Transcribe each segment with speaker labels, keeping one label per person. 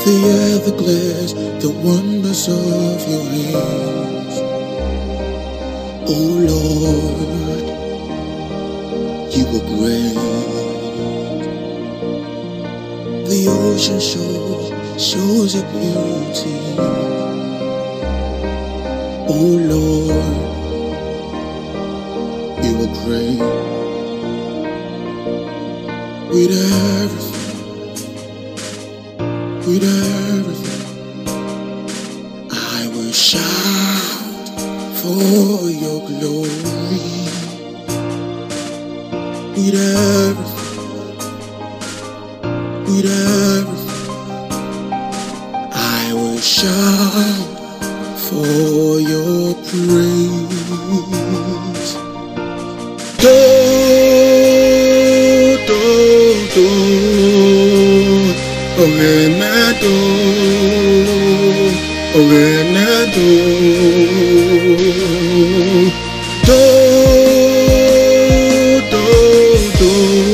Speaker 1: The everglass, the wonders of your hands. Oh Lord, you are great. The ocean shows your beauty. Oh Lord, you are great. With everything, I will shout for your glory. With everything, I will shout for your praise. Do, do, do. Orenado, Orenado, do, do, do,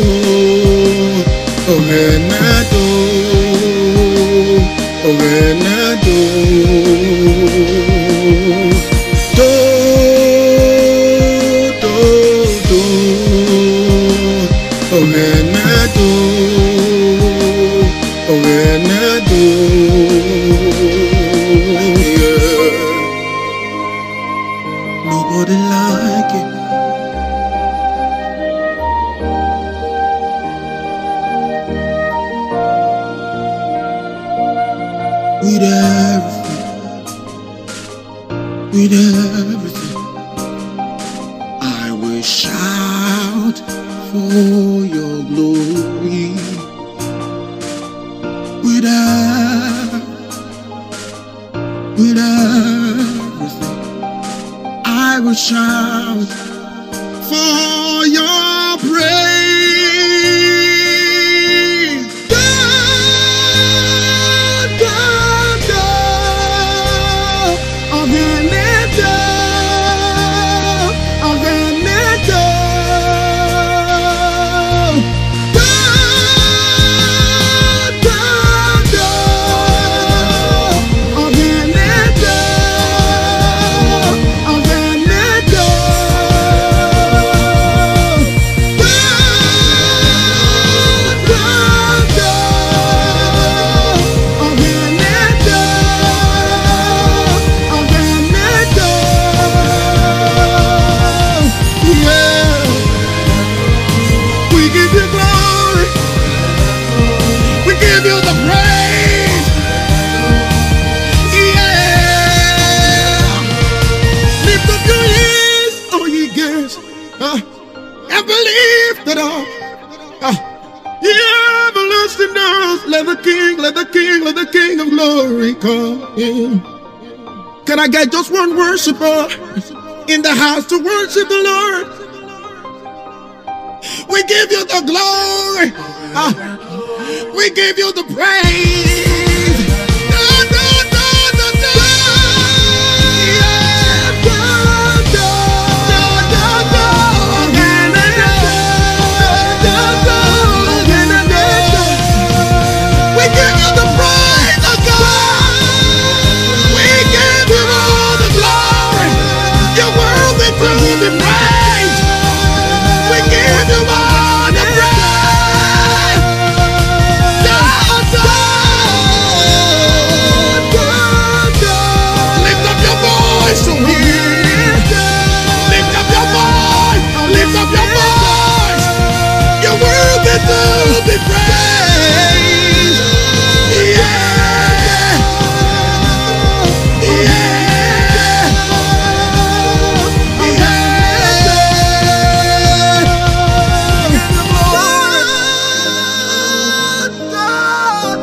Speaker 1: Orenado, Orenado, do, do, do, Orenado. Orenado, yeah. Nobody like it. With everything, I will shout for your glory. With everything, I will shout for your praise. Da, da, da, Orenado, Orenado. And believe that all everlasting doors, let the King of glory come in. Can I get just one worshiper in the house to worship the Lord? We give you the glory. We give you the praise.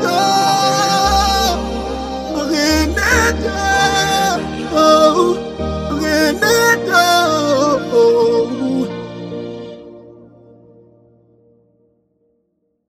Speaker 1: Oh